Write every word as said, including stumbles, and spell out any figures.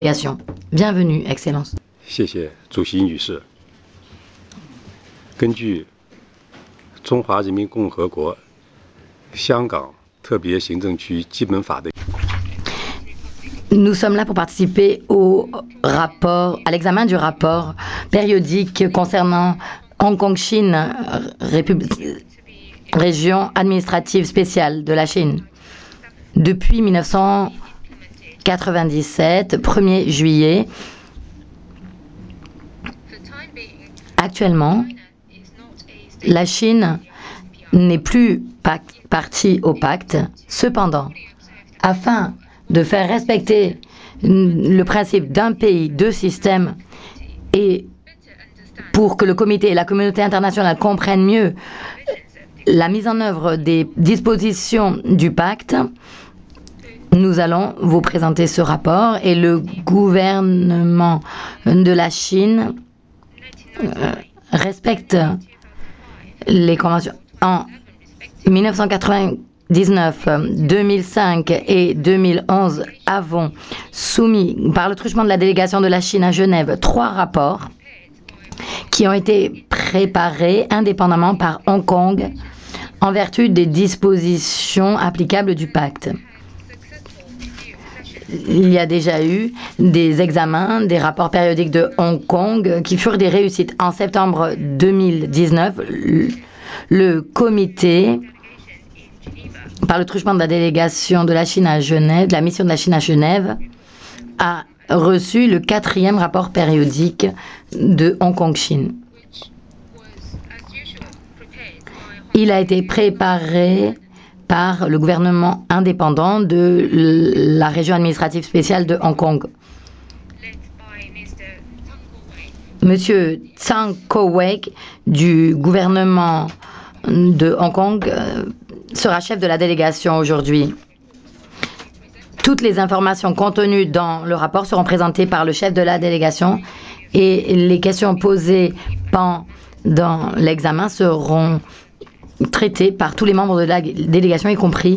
délégation. Bienvenue, Excellence. 谢谢主席女士。根据中华人民共和国香港特别行政区基本法的 Nous sommes là pour participer au rapport, à l'examen du rapport périodique concernant Hong Kong Chine, région administrative spéciale de la Chine. Depuis mille neuf cent quatre-vingt-dix-sept, premier juillet, actuellement, la Chine n'est plus partie au pacte. Cependant, afin de faire respecter le principe d'un pays, deux systèmes, et pour que le comité et la communauté internationale comprennent mieux la mise en œuvre des dispositions du pacte, nous allons vous présenter ce rapport et le gouvernement de la Chine respecte les conventions. En mille neuf cent quatre-vingt-dix-neuf, deux mille cinq et deux mille onze avons soumis par le truchement de la délégation de la Chine à Genève trois rapports qui ont été préparés indépendamment par Hong Kong en vertu des dispositions applicables du pacte. Il y a déjà eu des examens, des rapports périodiques de Hong Kong qui furent des réussites. En septembre deux mille dix-neuf, le comité, par le truchement de la délégation de la Chine à Genève, de la mission de la Chine à Genève, a reçu le quatrième rapport périodique de Hong Kong Chine. Il a été préparé par le gouvernement indépendant de la région administrative spéciale de Hong Kong. Monsieur Tsang Ko-wek du gouvernement de Hong Kong sera chef de la délégation aujourd'hui. Toutes les informations contenues dans le rapport seront présentées par le chef de la délégation et les questions posées pendant l'examen seront traitées par tous les membres de la délégation, y compris